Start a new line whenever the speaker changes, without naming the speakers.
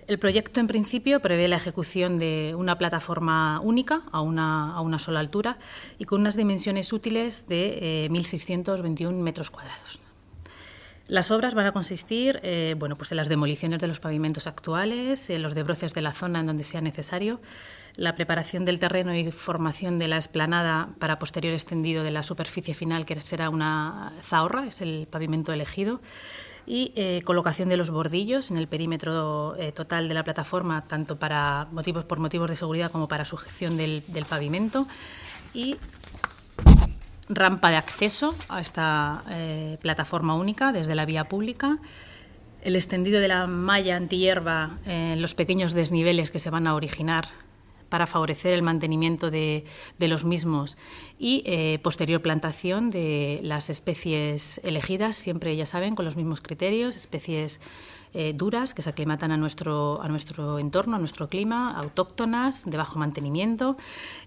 El proyecto, en principio, prevé la ejecución de una plataforma única a una sola altura y con unas dimensiones útiles de 1.621 metros cuadrados. Las obras van a consistir pues en las demoliciones de los pavimentos actuales, en los desbroces de la zona en donde sea necesario, la preparación del terreno y formación de la explanada para posterior extendido de la superficie final, que será una zahorra, es el pavimento elegido, y colocación de los bordillos en el perímetro total de la plataforma, tanto por motivos de seguridad como para sujeción del pavimento, y rampa de acceso a esta plataforma única desde la vía pública, el extendido de la malla antihierba en los pequeños desniveles que se van a originar para favorecer el mantenimiento de los mismos y posterior plantación de las especies elegidas, siempre, ya saben, con los mismos criterios, especies duras que se aclimatan a nuestro entorno, a nuestro clima, autóctonas, de bajo mantenimiento,